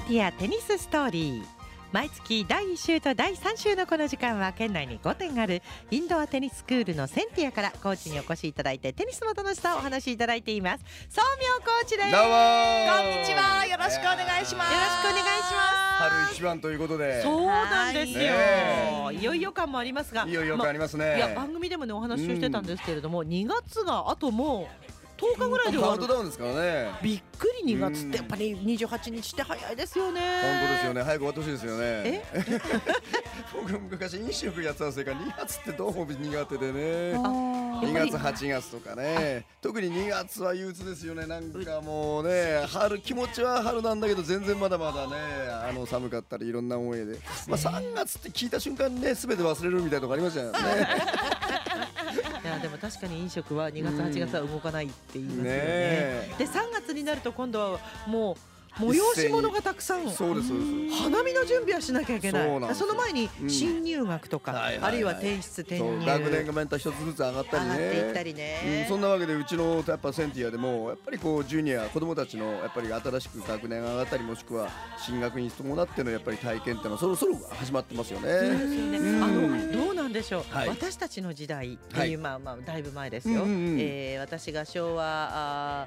ティアテニスストーリー。毎月第1週と第3週のこの時間は県内に5店あるインドアテニススクールのセンティアからコーチにお越しいただいてテニスの楽しさをお話しいただいています。宗明コーチです。 どうもこんにちは、よろしくお願いします。 よろしくお願いします。 春一番ということで、 そうなんですよ、 ね、 いよいよ感もありますが、 いよいよ感ありますね。 いや番組でもねお話をしてたんですけれども、2月があともう10日ぐらいで終わる。 カウントダウンですからね。 びっくり2月ってやっぱり28日って早いですよね。 本当ですよね。早く終わってほしいですよね。 え僕昔飲食やってたんですが、2月ってどうも苦手でね。2月8月とかね、特に2月は憂鬱ですよね。なんかもうね、春気持ちは春なんだけど全然まだまだね、寒かったりいろんな思いで、3月って聞いた瞬間にね全て忘れるみたいなとこありましたよね。 いやでも確かに飲食は2月8月は動かないって言いますよね。で3月になると今度はもう催し物がたくさん、 そうですそうです。 花見の準備はしなきゃいけない。その前に新入学とか、あるいは転出転入、 学年がまた一つずつ上がったりね、 上がっていったりね、 そんなわけでうちのやっぱセンティアでもやっぱりこうジュニア子供たちのやっぱり新しく学年が上がったり、もしくは進学に伴ってのやっぱり体験っていうのはそろそろ始まってますよね。 どうなんでしょう、私たちの時代っていう、だいぶ前ですよ。私が昭和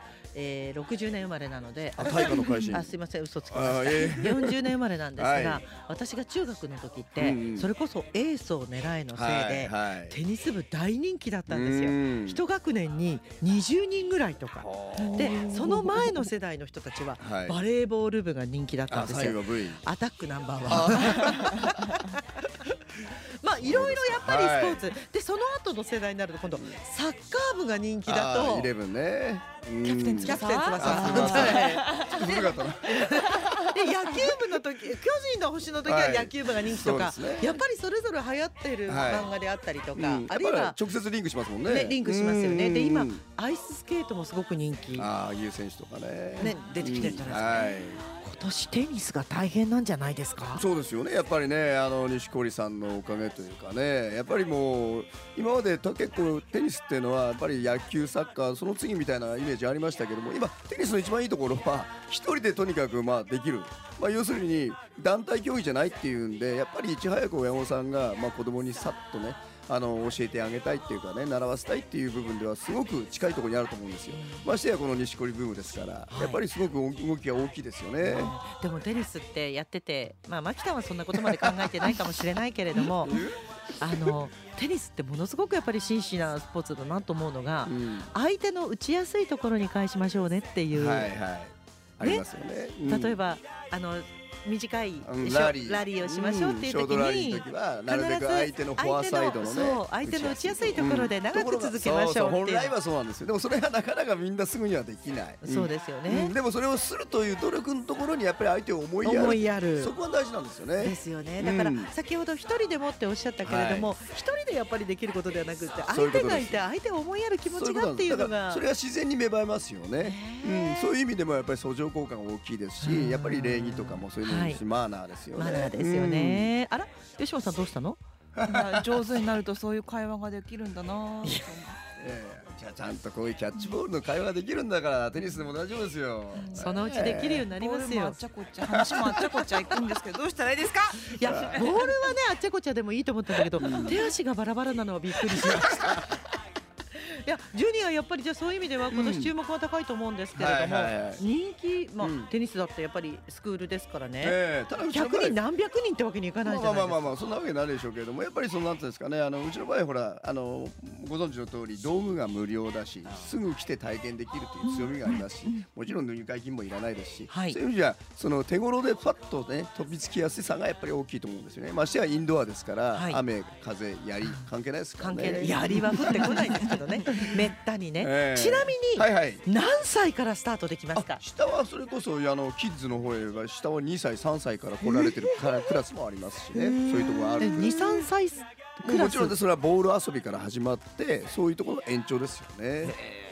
60年生まれなので、 大化の改新、 すいません嘘つきました。40年生まれなんですが、私が中学の時ってそれこそエースを狙えのせいでテニス部大人気だったんですよ。一学年に20人ぐらいとかで、その前の世代の人たちはバレーボール部が人気だったんですよ。アタックナンバーワン。いろいろやっぱりスポーツで、その後の世代になると今度サッカー部が人気だと、 イレブンね、 キャプテン翼。 古かったな。 で野球部の時、巨人の星の時は野球部が人気とか、やっぱりそれぞれ流行ってる漫画であったりとか、あるいは直接リンクしますもんね。 リンクしますよね。で今アイススケートもすごく人気、 優選手とかね出てきてるじゃないですか。今年テニスが大変なんじゃないですか。 そうですよね。やっぱりね、錦織さんのおかげというかね、やっぱりもう今まで結構テニスっていうのはやっぱり野球サッカーその次みたいなイメージありましたけども、今テニスの一番いいところは一人でとにかくできる、要するに団体競技じゃないっていうんで、やっぱりいち早く親御さんが子供にさっとね教えてあげたいっていうかね、習わせたいっていう部分ではすごく近いところにあると思うんですよ。ましてやこの錦織ブームですから、やっぱりすごく動きが大きいですよね。 でもテニスってやってて、牧田はそんなことまで考えてないかもしれないけれどもテニスってものすごくやっぱり真摯なスポーツだなと思うのが、相手の打ちやすいところに返しましょうねっていう、 ありますよね。 例えば短いラリーをしましょうっていう時に、 なるべく相手のフォアサイドのね、 相手の打ちやすいところで長く続けましょうっていう。 本来はそうなんですよ。でもそれがなかなかみんなすぐにはできない。 そうですよね。 でもそれをするという努力のところにやっぱり相手を思いやる、そこは大事なんですよね。 ですよね。だから先ほど一人でもっておっしゃったけれども、一人でやっぱりできることではなくて、相手がいて相手を思いやる気持ちがっていうのが、 それが自然に芽生えますよね。そういう意味でもやっぱり相乗効果が大きいですし、やっぱり礼儀とかもそういうのにマナーですよね。 マナーですよね。あら、吉本さんどうしたの？ 上手になるとそういう会話ができるんだな。 じゃあちゃんとこういうキャッチボールの会話ができるんだからテニスでも大丈夫ですよ。 そのうちできるようになりますよ。 あっちゃこっちゃ話もあっちゃこっちゃいくんですけど、どうしたらいいですか？ いやボールはねあっちゃこっちゃでもいいと思ったんだけど、手足がバラバラなのはびっくりしました。いやジュニアやっぱりじゃあそういう意味では今年注目は高いと思うんですけれども、人気テニスだってやっぱりスクールですからね。100人何百人ってわけにいかないじゃないですか。 そんなわけになるでしょうけれども、やっぱりそのなんていうんですかね、うちの場合ほらご存知の通り道具が無料だし、すぐ来て体験できるという強みがありますし、もちろん入会金もいらないですし、そういう意味じゃその手頃でパッとね飛びつきやすさがやっぱり大きいと思うんですよね。ましてやインドアですから、雨風槍関係ないですからね。 槍は降ってこないんですけどね。めったにね。ちなみに何歳からスタートできますか？ 下はそれこそキッズの方へは下は2歳3歳から来られてるクラスもありますしね。そういうところある。 2、3歳クラス。 もちろんそれはボール遊びから始まってそういうところの延長ですよね。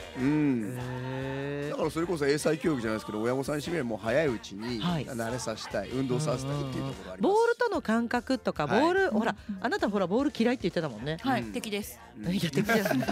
だからそれこそ英才教育じゃないですけど、親御さんにしてみればもう早いうちに慣れさせたい、運動させたいっていうところがあります。 ボールとの感覚とかボール、ほらあなたほらボール嫌いって言ってたもんね。 はい、敵です。 いや敵じゃない。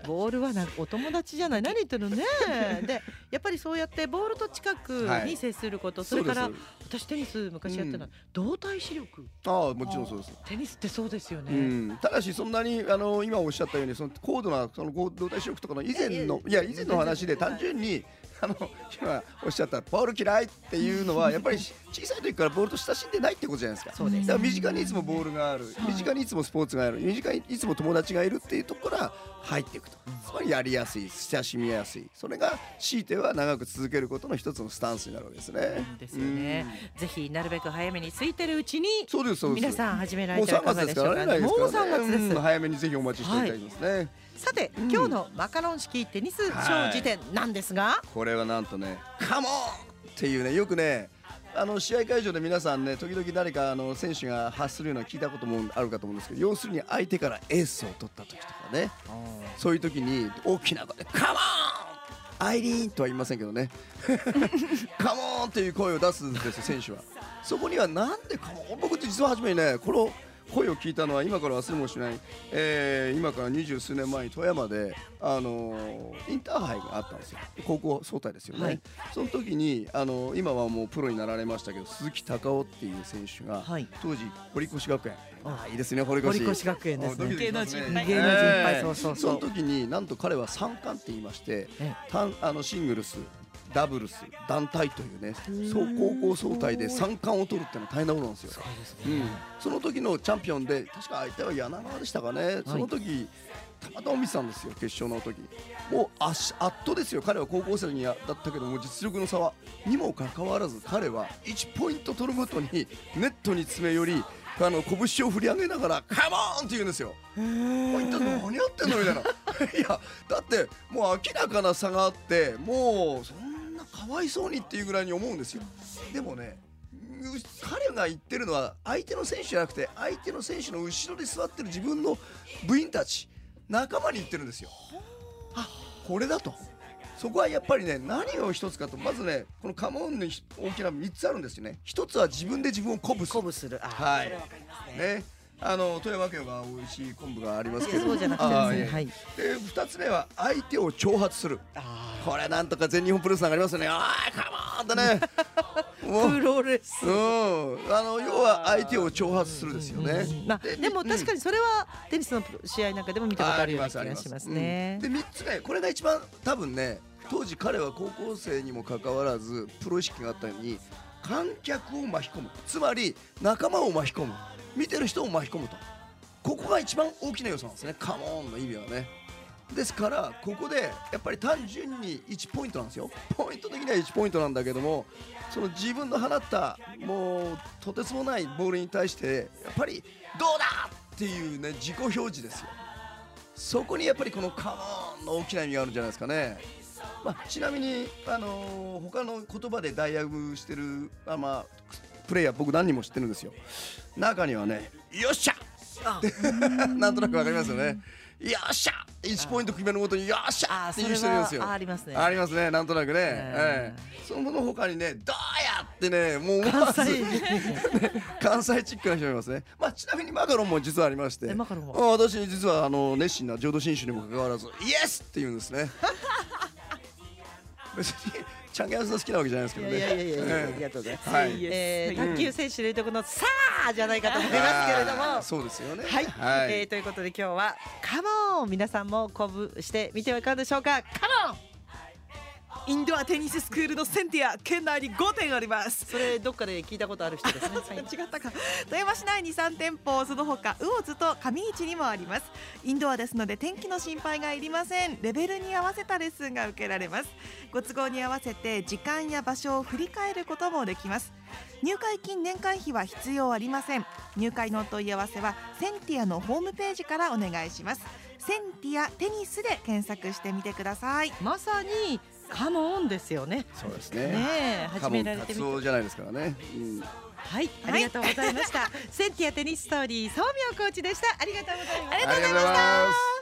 ボールはなんかお友達じゃない、何言ってるのね。でやっぱりそうやってボールと近くに接すること、それから私テニス昔やってたのは動体視力。 もちろんそうです。 テニスってそうですよね。 ただしそんなに今おっしゃったようにその高度なその動体視力とかの以前の話で単純に今おっしゃったボール嫌いっていうのはやっぱり小さい時からボールと親しんでないってことじゃないですか。だから身近にいつもボールがある、身近にいつもスポーツがある、身近にいつも友達がいるっていうところから入っていくと、つまりやりやすい、親しみやすい、それが強いては長く続けることの一つのスタンスになるわけですね。 ですよね。ぜひなるべく早めに空いてるうちに皆さん始められてはいかがでしょうか。もう3月です。 早めにぜひお待ちしていただきますね。 さて、今日のマカロン式テニス小辞典なんですが、 これはなんとね、カモンっていうね、よくね試合会場で皆さんね、時々誰か選手が発するような聞いたこともあるかと思うんですけど、要するに相手からエースを取った時とかね、そういう時に大きな声でカモンアイリーンとは言いませんけどねカモンっていう声を出すんですよ、選手は。そこにはなんでカモン、僕って実は初めにねこの声を聞いたのは今から忘れもしない、今から20数年前に富山で、インターハイがあったんですよ。高校総体ですよね、その時に今はもうプロになられましたけど鈴木孝夫っていう選手が、当時堀越学園、いいですね、堀越学園ですね、芸能人いっぱい、その時になんと彼は三冠って言いまして、シングルスダブルス団体というね、高校総体で3冠を取るっていうのは大変なことなんですよ。その時のチャンピオンで、確か相手は柳川でしたかね、その時たまたま見てたんですよ、決勝の時。もう圧倒ですよ。彼は高校生だったけども実力の差はにもかかわらず、彼は1ポイント取るごとにネットに詰め寄り拳を振り上げながらカモンって言うんですよ。一体何やってんのみたいな。いやだってもう明らかな差があって、もうそんなかわいそうにっていうぐらいに思うんですよ。でもね、彼が言ってるのは相手の選手じゃなくて、相手の選手の後ろで座ってる自分の部員たち仲間に言ってるんですよ。これだと。そこはやっぱりね、何を一つかと、まずね、このカモンに大きな3つあるんですよね。一つは自分で自分を鼓舞する。はい。ね。富山県は美味しい昆布がありますけど、 そうじゃなくてですね。 で2つ目は相手を挑発する。これなんとか全日本プロレスなんかありますよね。カモンってね。 プロレス。 要は相手を挑発するですよね。 でも確かにそれはテニスの試合なんかでも見たことあるような気がしますね。 で3つ目、これが一番多分ね、当時彼は高校生にもかかわらずプロ意識があったように、観客を巻き込む、つまり仲間を巻き込む、見てる人を巻き込むと、ここが一番大きな要素なんですね、カモンの意味はね。ですからここでやっぱり単純に1ポイントなんですよ。ポイント的には1ポイントなんだけども、その自分の放ったもうとてつもないボールに対してやっぱりどうだっていうね、自己表示ですよ。そこにやっぱりこのカモンの大きな意味があるんじゃないですかね。ちなみに他の言葉で代訳してるプレイヤー僕何人も知ってるんですよ。中にはね、よっしゃなんとなくわかりますよね。よっしゃ1ポイント決めるごとによっしゃっていう人いるんですよ。 ありますね。 ありますね、なんとなくね。その他にね、どうやってね、もう関西チックな人もいますね。ちなみにマカロンも実はありまして、私実は熱心な浄土真宗にもかかわらずイエスって言うんですね。別にチャンゲアス好きなわけじゃないですけどね。 ありがとうございます。卓球選手のところのさあじゃないかと思いますけれども、 そうですよね。 はい、ということで今日はカモン、皆さんも鼓舞してみてはいかがでしょうか。カモン。 インドアテニススクールのセンティア、県内に5店あります。 それどっかで聞いたことある人ですね。 違ったか。富山市内に3店舗、その他魚津と上市にもあります。インドアですので天気の心配がいりません。レベルに合わせたレッスンが受けられます。ご都合に合わせて時間や場所を振り返ることもできます。入会金年会費は必要ありません。入会のお問い合わせはセンティアのホームページからお願いします。センティアテニスで検索してみてください。 まさにカモンですよね。 そうですね。 始められてみて。 カモンじゃないですからね。 はい、ありがとうございました。センティアテニスストーリー、宗明コーチでした。ありがとうございました。 ありがとうございました。